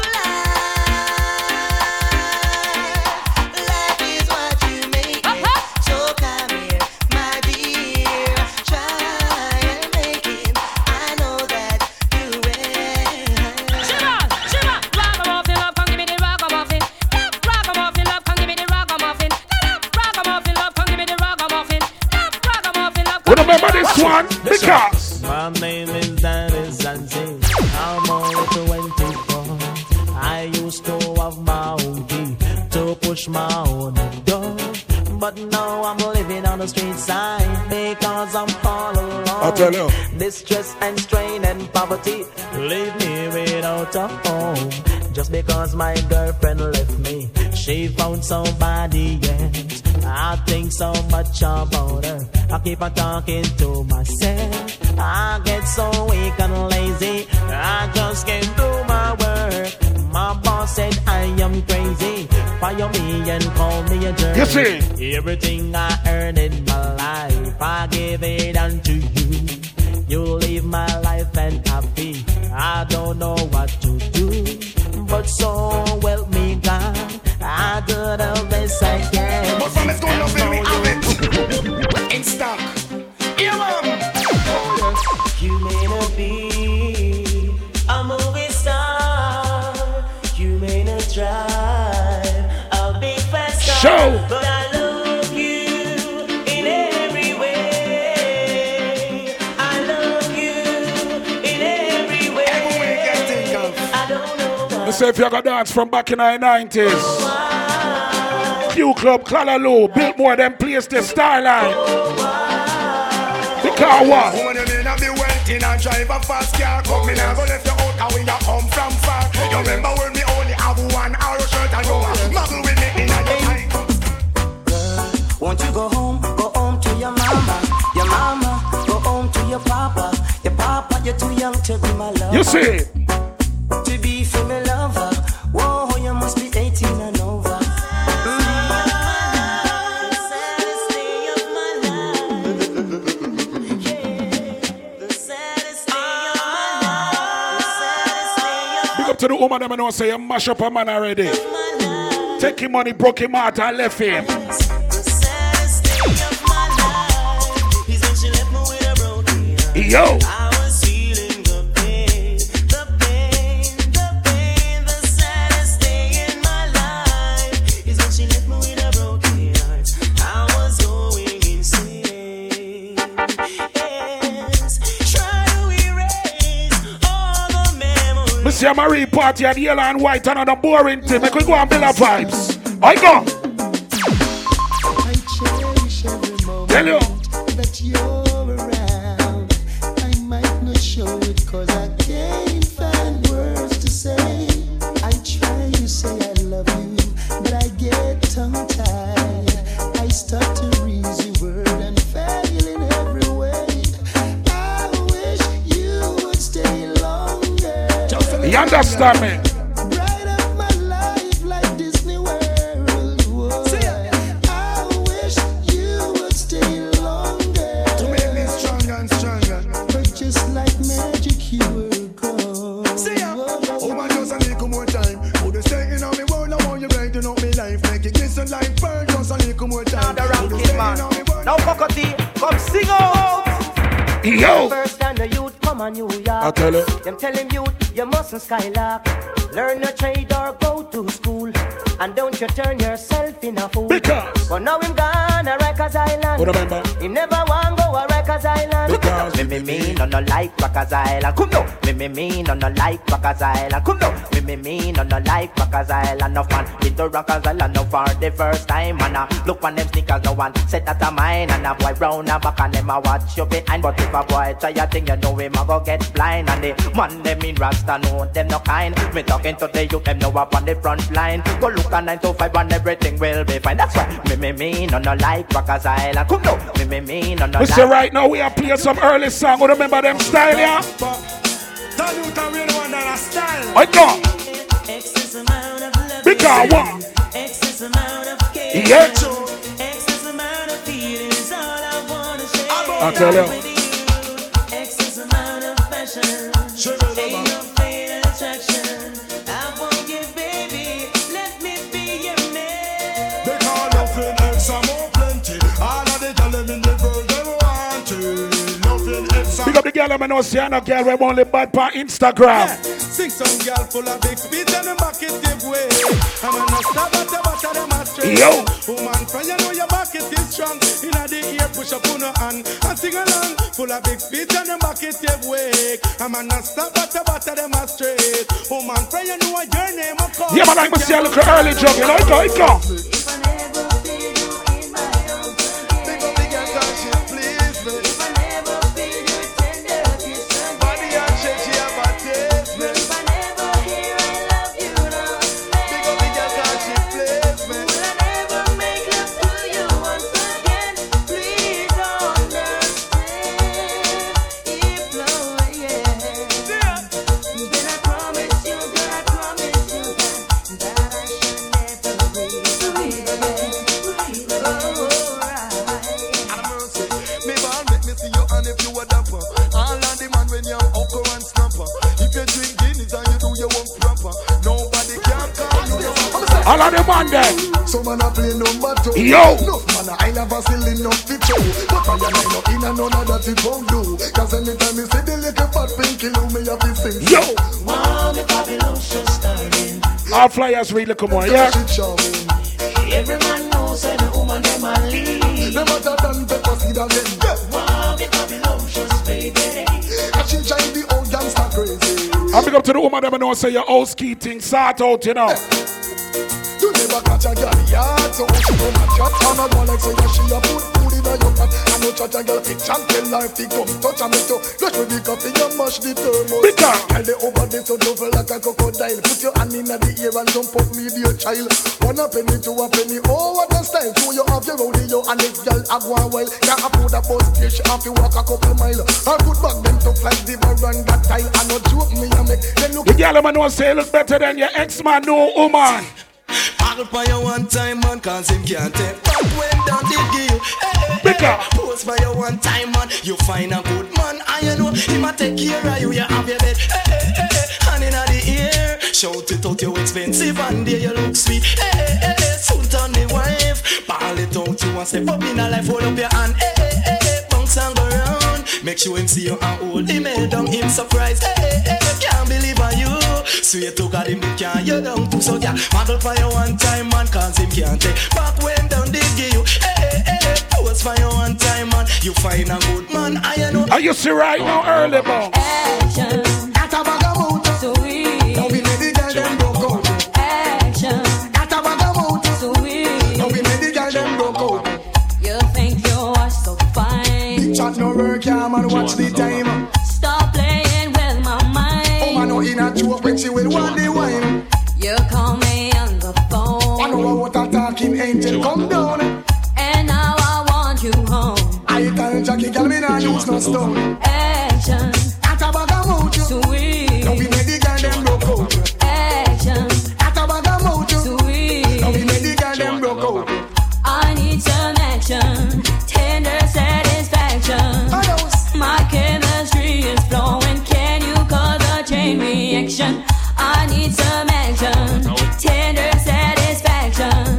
Life is what you make it. So come here, my dear. Try and make it. I know that you will. Shiva, Shiva, ragamuffin love, come give me the ragamuffin. Love, ragamuffin love, come give me the ragamuffin. Love, ragamuffin love, come give me the ragamuffin. Love, ragamuffin love, You come give me remember the this one? Because My name is Danny Zanzi. I'm only twenty-four. I used to have my own key to push my own door. But now I'm living on the street side because I'm all alone. I tell you. Distress and strain and poverty leave me without a home. Just because my girlfriend left me, she found somebody else. I think so much about her. I keep on talking to myself. I get so weak and lazy. I just can't do my work. My boss said I am crazy. Fire me and call me a jerk. You see. Everything I earned in my life, I give it unto you. You live my life and happy. I don't know what to do, but so well me God, I do the best I can. But from it's going to feel me have it. In stock. Yeah, man. You may not be a movie star, you may not drive a big fast car, Show. but I love you in every way. I love you in every way. Every way you can think of. I don't know me why. say if you go dance from back in the nineties. Q Club, Clalaloo, built more than place the Starline. Because what? Woman, you may not be wealthy and drive a fast car. Come in and go left you out and we you come from far. You remember when we only have one arrow shirt and you a muggle with me in your mind. Won't you go home? to be my lover. You see it? To be for my lover. Whoa, you must be eighteen and over. To the woman, them know say you mash up a man already. Take him money, broke him out, and left him. Yo. I was feeling the pain, the pain, the pain. The saddest day in my life is when she left me with a broken heart. I was going insane. Yes, try to erase all the memories. Mister Marie party at yellow and white and on the boring thing. Make we go and build our vibes. I go. I cherish every moment Tell you. that you're around. I might not show it cause I can't find words to say. I try to say I love you, but I get tongue tied. I start to read your word and fail in every way. I wish you would stay longer. You understand me? Bright up my life like Disney World. Whoa. I wish you would stay longer. To make me stronger and stronger. But just like magic, you will grow. See ya. Oh man, just a little more time. Put the staying on me world, I want you brighten up me life. Make it glisten like burn, just a little more time. Now the ranking man. Now Cocotti, come sing out. Yo. First time the youth come on New York. I tell you. Them tell him youth, you mustn't skylark. Learn a trade or go to school. And don't you turn yourself in a fool. Because. But now him gone a Rikers Island. What remember? He never want go a Rikers Island. Because. Me me me no no like Rikers Island. Come no. Me me me no no like Rikers Island. Come no. Me me me no no like Rikers Island. No fun. Been to Rikers Island no for the first time. And uh, look on them sneakers, no one set that a mine. And a boy round a back and them a watch you behind. But if a boy try a thing, you know him a go get blind. And the man them in Rasta know them no kind. Me talking to the youth, them know up on the front line. Go look at nine to five and everything will be fine. That's why me me me no no like Rikers Island. Come no. Me me me no no like. Mister Right now we are playing some early song. You remember them style, yeah? I go. Excess amount of love. Because what? Excess amount of care. Yeah. Excess amount of feelings. All I wanna share. I tell you. With you. Excess amount of passion. Ain't no fatal attraction. I want you, baby. Let me be your man. They call nothing else, I'm more plenty. All of the girls in the world, they want to. Nothing else. Big up the girl, I'm not saying no girl, we only bad on Instagram. Yeah. Sing some girl full of big speed and a bucket give way. I'm gonna stop at the bottom of my straight. Yo. Woman, for you know your bucket is strong. Inna the ear, push up on her hand and sing along. Full of big speed and a bucket give way. I'm gonna stop at the bottom of my straight. Woman, for you know your name I call. Yeah, man, I must see a little early jog, you know, it go, it go. All of them on there. Some man a play number two. Yo. No man a I never still enough to show. But I am not in and none of that it won't do. Cause anytime you see the little fat pinky loo, me have to sing. Yo. Wow, the Babylon's just starting. All flyers really come on, yeah? Every man knows that the woman them a lead. No matter than pepper seed again. Wow, the Babylon's just baby. And she drive the old gangster crazy. I'm big up to the woman that know say your old ski thing sort out, you know. You never catch a girl yard, so she don't match up. And a girl like say she a put food in a your pot. And no touch a girl, champion life, he come touch a me too. Just with the coffee, you mash the thermos. Tell the over there so double like a crocodile. Put your hand in the ear and jump up me, dear child. One a penny, two a penny, oh what a style. So you have your rodeo and this girl a go a while. Can't afford a bus fare, she have to walk a couple mile. Her good back them tough like the run that tile. And no joke me a make. Then look. The girl man know say look better than your ex-man, no woman. I'll buy you one time man, cause him can't take back when down the deal. Hey, hey, post by you one time man, you find a good man. I know him a take care of you, you have your bed. Hey, hey, hey, hand in the ear, shout it out you expensive and there you look sweet. Hey, hey, hey, soon turn the wife, ball it out you and step up in a life, hold up your hand. Hey, hey, hey, hey, bounce and go round, make sure him see you and hold him head down, him surprised. Hey, hey, hey, can't believe on you, sweet to God him the can you down too, so yeah, model for you one time man, cause him can't take back when down they give you. Hey, hey, hey, post for you one time man, you find a good man. I know. Are you see right now early bro? Action. At a bag of mood. Sweet. Now we made the girl them broke out. Action. At a bag of mood. Sweet. Now we made the girl them broke out. You think you are so fine. Big chat no work, yeah man, watch the time. Stop playing with my mind. Oh man, no in a joke when she will want the wine. You call me on the phone. I know what a talking angel come down. And now I want you home. I tell Jackie, girl, me nah use no stone. Action. At a bag of mood. Sweet. Now we made the girl them broke out. Action. At a bag of mood. Sweet. Now we made the girl them broke out. I need some action. Tender satisfaction. My chemistry is flowing. Can you cause a chain reaction? I need some action. Tender satisfaction.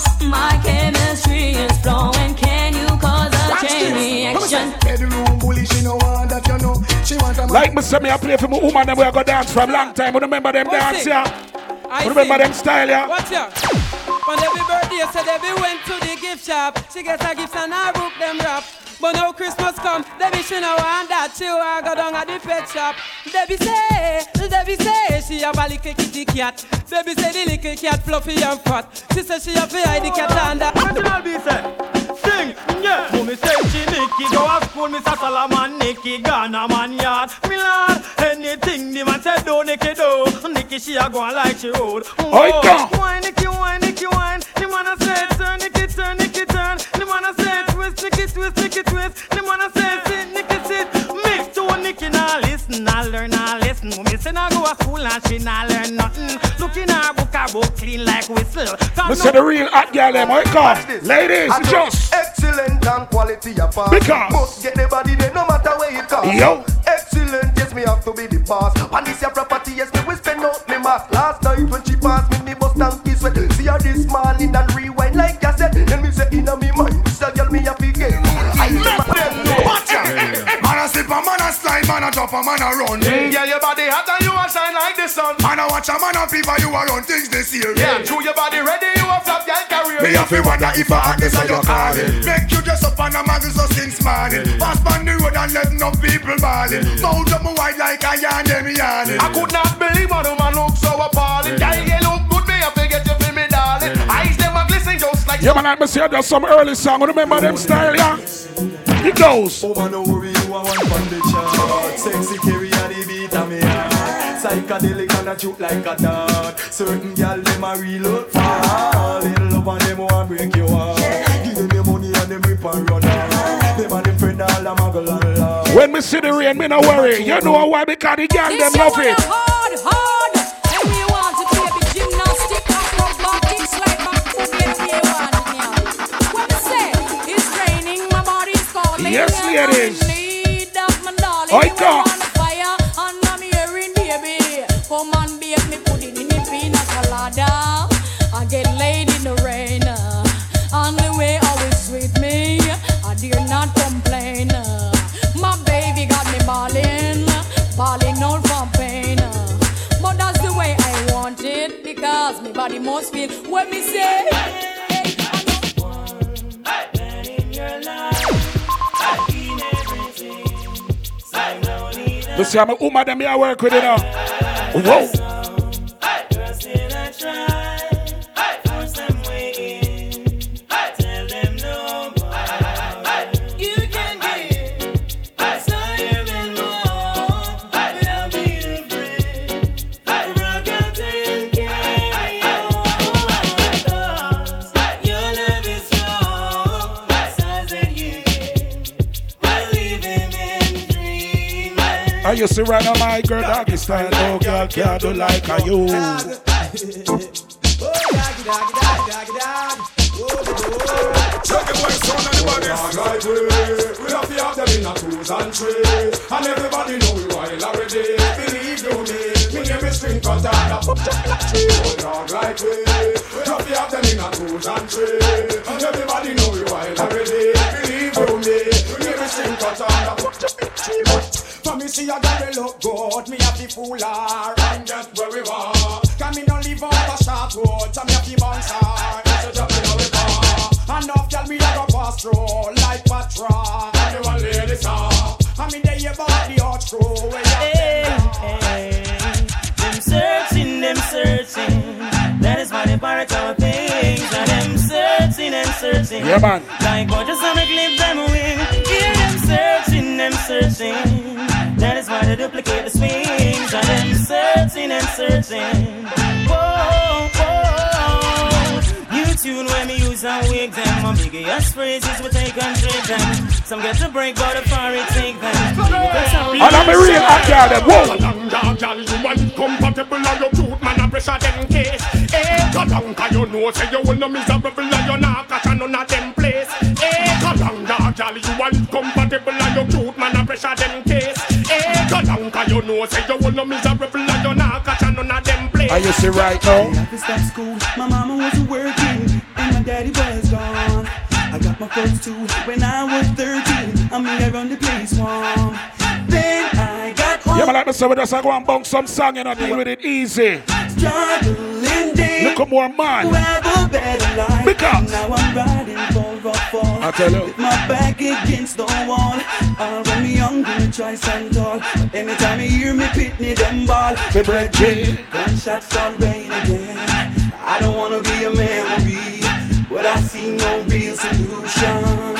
My chemistry is flowing. Can you cause a chain reaction? Bedroom bully, she know what that you know. She want a like me say me I play for my woman and we go dance from long time. You remember them What's dance it? yeah? I You remember see. them style yeah? Watch ya. On every birthday, so Debbie went to the gift shop. She gets her gifts and I book them wrap. But now Christmas come, Debbie she know want that. She want go down at the pet shop. Debbie say, Debbie say she have a little kitty cat. Debbie say the little cat fluffy and fat. She say she have to hide the cat under. What did I be say? Sing, yeah. Mommy say she Nicky go to school, Mister Solomon, Nicky Ghana man yard. Me lord, anything the man say do, Nicky do. Nicky she a go on like she road. Oi, go. Wine, Nicky, wine, Nicky, wine. The man a say turn, Nicky turn, Nicky turn. The man a say twist, Nicky twist, Nicky twist. The man a say sit, Nicky sit. Mix to Nicky now listen, I learn, I listen. Mommy say now go to school and she not learn nothing. Look in her book, her book clean like whistle. Me say the real hot girl them, oi come. Ladies, just excellent and quality apart. Because must get the body there no matter where it comes. Yo. Excellent, yes me have to be the boss. And this your property, yes me will spend out me mask. Last night when she passed me, me bust and kiss sweat. See her this morning and rewind like I said. Then me say inna me mind, this a girl me happy game. I let them know. Watch ya. Man a slip a man a slide, man a drop a man a run. Mm, yeah, your body hot and you a shine like the sun. Man a watch a man a fever, you a run things this year. Yeah, true your body ready, you a flop your career. Me a fi wonder if a hotness a your calling. Make you dress up on a magazine so since morning. Pass on the road and let no people balling. Mount up my white like a yarn, them yarning. I could not believe how the man look so appalling. Girl, you look good, me I forget you feel me, darling. Eyes them a glisten just like. yeah man, like me say there's some early song. You remember them style yeah? It goes. Oh man, don't worry, you are one from the chart. Sexy carry a the beat of me heart. Psychedelic and a shoot like a dart. Certain girl them a reload fast. Little love and them want break your heart. Give them your money and them rip and run out. Them and them friend all a muggle and laugh. When me see the rain, me no worry. You know why? Because the girl them love it. Hard, hard. And we want to play the gymnastic acrobatics like my foot get me one now. What I say? It's raining, my body's calling. Yes, ladies. I'm in need of my darling. Oi, You go. on the fire, and I'm hearing baby. Come on, babe, me put it in the pina colada. I get laid in the rain. On the way, always sweet me. I dare not complain. My baby got me balling, balling out from pain. But that's the way I want it, because my body must feel what me say. Hey, You see, I'm a woman them here work with you now. Whoa. You can I used to run on my girl doggy style. No girl can't do like a you. Check the voice on everybody. Like we, we have to have them in a twos and three. And everybody know we wild already. Believe you me, me name is String Cutter. Dog like we, we have to have them in a twos and three. And everybody know we wild already. Believe you me, me name is String Cutter. For me see a girl look good, me have to fool her and get where we want. Can me no live on the short road, so me have to bounce her. Enough girl me a go pass through like patrol. And you want ladies song. I mean they about the hot crew. Hey, hey, them searching, them searching. That is why they pirate our things. And them searching and searching. Yeah, man. Like gorgeous and they clip them wing. Hear them searching, them searching. That is why they duplicate the swings. And them searching and searching. Whoa, whoa. Tune when me use and wig them. My biggest phrases we take and trade them. Some get to break but the far it take them. And I'm a real hot girl them. Whoa! Long dog girl, you want compatible and your truth man a pressure them case. Eh, long cause you know say you will no miserable and you not catch none of them place. Eh, long dog girl, you want compatible and your truth man a pressure them case. Eh, long cause you know say you will no miserable and you not catch none of them place. Are you see right now? I had to stop school, my mama wasn't working. And my daddy was gone. I got my first two when I was thirteen. I mean, I run the place warm. Then I got home. Yeah, man, like the seven just I go and bunk some song and I deal with it easy. Struggling day. Look at more man. To have a better life. Because now I'm riding for a fall. I tell you. With my back against the wall. Uh, when me young, gonna try stand tall. Anytime you hear me pitney them ball. The bread G. Gunshots start rain again. I don't wanna be a memory, but I see no real solution.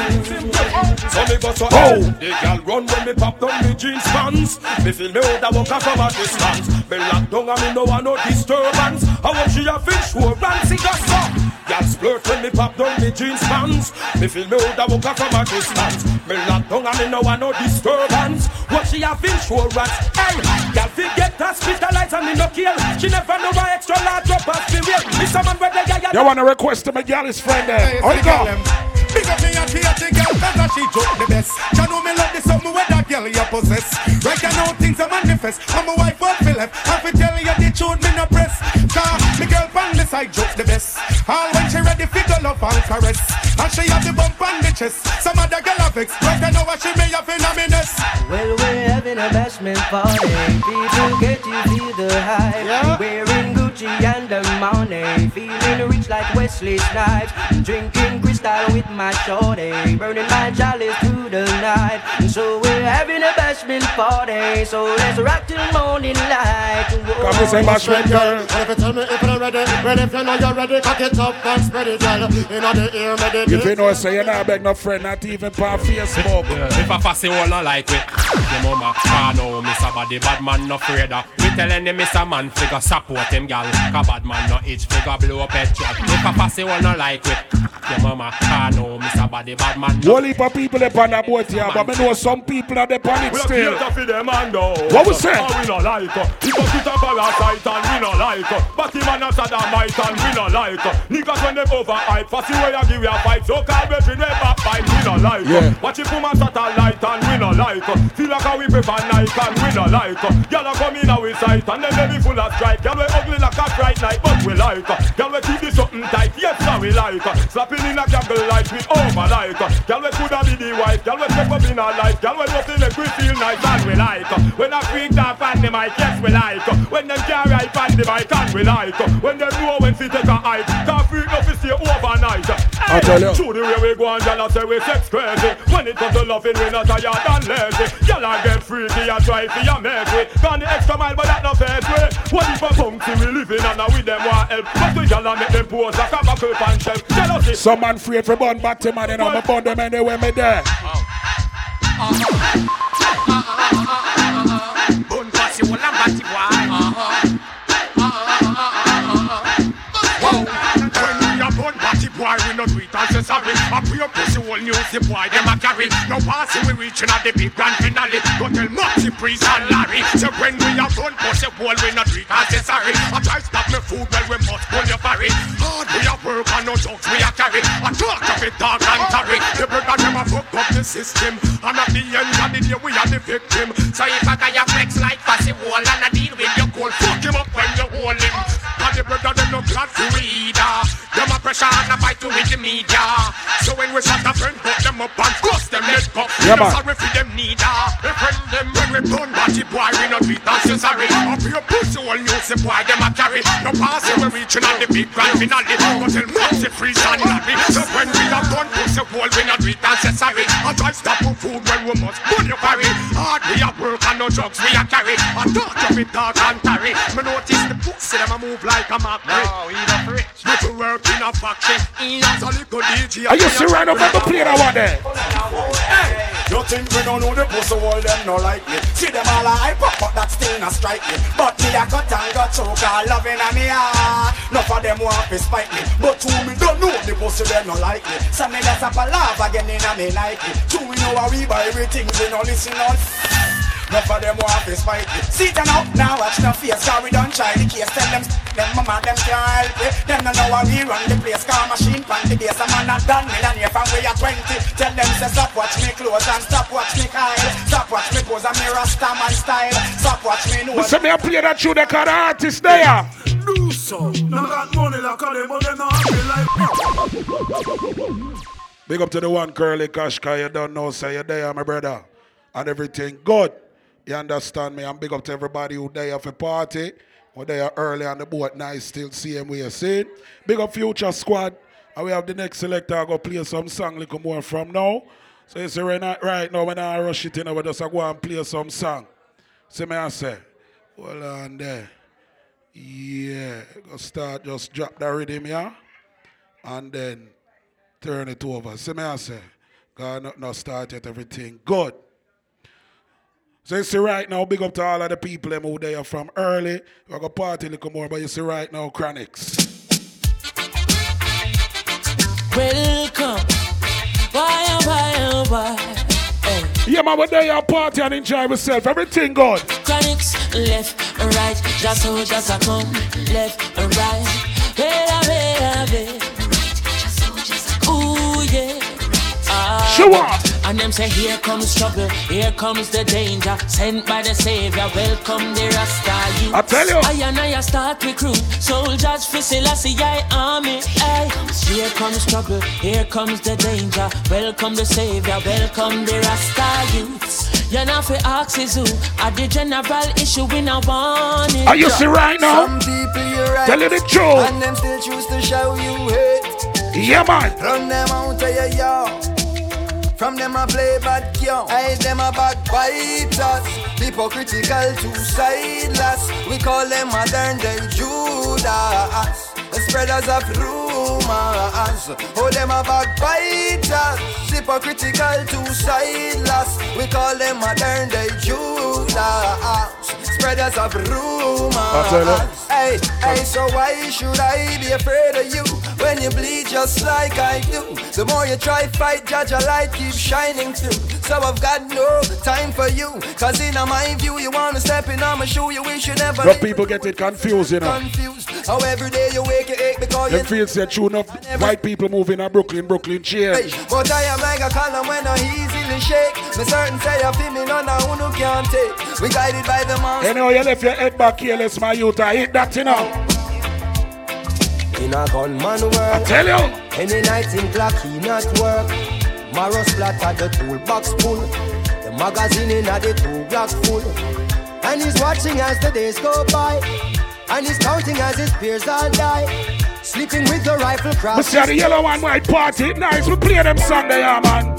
So me go so oh. The girl run when me pop down me jeans pants. Me feel me out a walk from a distance. Me lock down and me no want no disturbance. I want she a fish who runs it just so. Girl splurt when me pop down me jeans pants. Me feel me out a walk from a distance. Me lock down and me no want no disturbance. What she a fish who runs? Hey, girl fi get hospitalized and me no kill. She never know why extra large drop off the wheel. Me someone where they get. You wanna request to my girl is friend there? Oh, go. Big up me and the girl, cause she joke the best. You know me love the something where that girl you possess. Right now things are manifest. I'm a wife won't be left. I fi tell you the truth, me no press. Cause me girl on the side joke the best. All when she ready fi go love and caress. And she have the bump on the chest. Some other girl have vex. Right now what she may have in a minute. Well, we're having a bashment party. People get you feel the hype. Yeah. Wearing Gucci and the money. Feeling rich like Wesley Snipes. Drinking crystal with my shorty, burning my chalice through the night. So we're having a bashment party. So let's rock till morning light. Whoa. Come and say bashment girl. If you tell me if you're ready, well if you know you're ready, cock it up and spread it, girl. You know the ear, meditate. If you know, say you're not beg no friend, not even par Facebook. Yeah. If I pass it all not like it, your mama, ah no, Miss a body bad man no afraid of. We telling him Miss a man figure support him, gal. Cause bad man no itch figure blow up head shot. If I pass it all not like it, your mama, ah no, Miss a body bad man. No. Whole heap of people up on that boat here, but I know some people are up on it still. What we say? We no like it. If you put a parasite and we no like it. But him and a sodomite and we no like it. Niggas when they overhype, for see where you give you a fight. So call me we never fight, we no like it. Watch it from a satellite and we no like it. Feel like a we prefer Nike and we no like it. Girl a come in our sight and then they be full of stripe. Girl we ugly like a bright night, but we like it. Girl we keep this something tight, yes so we like it. Slapping in a jungle like we over like it. Girl we coulda be the wife, girl we step up in our life. Girl we love to make we feel nice and we like it. When a freak talk on the mic, yes we like it. When them can't ride on the mic and we like it. When them know when she take a hike, can't freak no fi stay overnight. I tell you. Through the way we go and girl say we sex crazy. When it comes to loving we not tired and lazy. Girl I get freaky and try for your make way. Gone the extra mile but that no first way. What if a funky we living and now with them want help? But we girl and make them pose like a buckle pan shelf. Jealousy. Some man free for bun batty man and I'm a bun them anywhere me there. Bun passy one and batty boy. When we a bun batty boy we not do it and say sorry. I pray your pussy all news, the boy them a carry. No passing we reaching at the big grand finale. Go tell Maxi, Priest and Larry. So when we have done pussy wall, we not drink and say sorry. I try stop me food, well we must pull your barry. Hard we a work and no jokes we a carry. I talk of it dark and tarry. The brother them a fuck up the system. And at the end of the day we are the victim. So if I can flex like pussy wall and I deal with your cold, fuck him up when you hold him. And the brother them no glad to read. Them a pressure and a fight to with the media. So when we shut a friend, put them up and bust them head up. Yeah, we sorry for them neither. We friend them when we done body boy, we not beat and say sorry. Up your pussy all news, the boy them a carry. No passing we reaching on the big grand finale. But tell Maxi, Priest and Larry. So when we have done pussy wall, we not beat and say sorry. I try stop for food when we must burn your parry. Hard we a work and no drugs we a carry. I talk of it dark and tarry. Me notice the pussy them a move like a Mac. No, he not rich. But to work in a factory, he has a little D J. Are you see right up at the plate I want there? Hey, you think we don't know the pussy wall, them no like me. See them all a hype up, but that still not strike me. But me a cut and got choke, all loving on me heart. None of them want to spite me, but to me don't know the pussy, them no like me. So me that's up a laugh again in a me Nike. Two we know how we buy everything, we no listen on. Enough of them want to spite me. See them out now, watch no face, cause we don't try the case. Tell them, them mama, them can't help it. Them don't know how we run the place, car machine pan the base. A man not done me, and here from we are twenty. Tell them, say, stop watch me clothes and stop watch me Kyle. Stop watch me pose and me Rasta man style. Stop watch me nose. Listen, me a play that tune, the kind of artist there. Do so. Them got money like they, but them not happy like. Big up to the one Curly Cash, cause you don't know, say you're there, my brother. And everything good. You understand me? I'm big up to everybody who there for party. Who there early on the boat, nice still same way you see. Big up Future Squad. And we have the next selector go play some song little more from now. So you see right now, right now when I rush it in, we just go and play some song. See me I say, hold on there. Yeah, go start, just drop the rhythm here. And then turn it over. See me I say, God not, not start yet, everything good. So you see right now, big up to all of the people them who they are from early. We're going to party a little more, but you see right now, Chronics. Welcome. Why, oh, why, oh, why? Hey. Yeah, man, we're there party and enjoy yourself. Everything good. Chronics, left and right. Just so, just a come. Left and right. Wait, wait, wait. Ooh, yeah. Ah, show up. And them say, here comes trouble, here comes the danger. Sent by the Savior, welcome the Rasta youth. I tell you. I and I start recruit soldiers for Selassie I army. Ay. Here comes trouble, here comes the danger. Welcome the Savior, welcome the Rasta youths. You're not for axes who are the general issue we now want it. Are you see right now? Some people you're right. Tell you the truth. And them still choose to show you hate. Yeah, man. Run them out of your yard. From them I play bad young, I them a backbiters. Hypocritical, two-sideless. We call them modern day Judas. The spreaders of rumors. Oh, them a backbiters. Hypocritical, two-sideless. We call them modern day Judas. Spreaders of rumors. Hey, hey, so why should I be afraid of you when you bleed just like I do? The more you try fight, judge a light keeps shining through. So I've got no time for you, cause in my view you wanna step in on my shoe, you wish you never. But people get it confused, you know. Confused. How every day you wake you ache because you you feel say tune up white people moving in Brooklyn, Brooklyn change. But I am like a column when I easily shake. Me certain say I feel me none of who no can't take. We guided by the monster. You know you left your head back here, let's my youth, I hit that you know. In a gunman world, I tell you. Any night in clock he not work. Marrow splatter the toolbox full. The magazine in a the two block full. And he's watching as the days go by. And he's counting as his peers all die. Sleeping with the rifle cross. We see the yellow and white party, nice, we play them song there, yeah, man.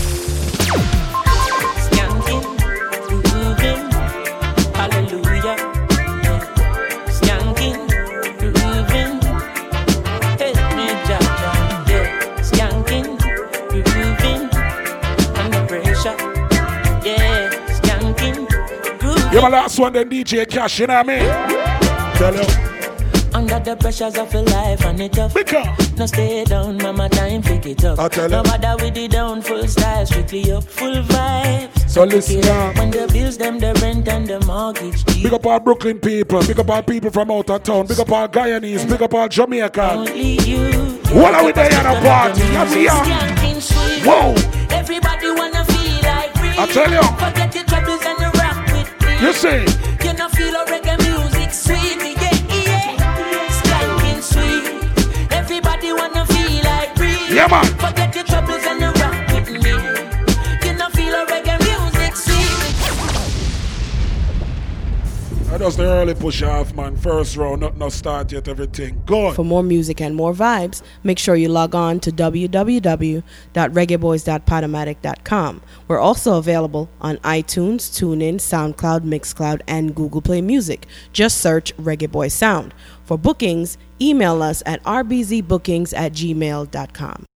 Skanking, grooving, hallelujah. Skanking, grooving, help me, Jaja. Yeah, skanking, grooving, under pressure. Yeah, skanking, grooving. You're my last one, then D J Cash, you know what I mean? Tell you. Under the pressures of your life and it tough. No stay down, mama, time pick it up. I tell no you. matter with the down, full style, strictly up, full vibes. So listen, yeah. When the bills, them, the rent and the mortgage. Big up all Brooklyn people, big up all people from out of town, big up all Guyanese, big up all Jamaica. Only you. What are we there at a party? Yeah, we are. Whoa. Everybody wanna feel like free. I tell you. Forget your troubles and rock with me. You see. You know feel a reggae music sweet. Yeah, yeah. Skanking sweet. Everybody wanna feel like free. Yeah, man. Forget your troubles and rock with me. You know feel a reggae music sweet. That was the early push off, man. First round, not no start yet, everything. Go on. For more music and more vibes, make sure you log on to w w w dot reggae boys dot podomatic dot com. We're also available on iTunes, TuneIn, SoundCloud, Mixcloud, and Google Play Music. Just search Reggae Boy Sound. For bookings, email us at r b z bookings at gmail dot com.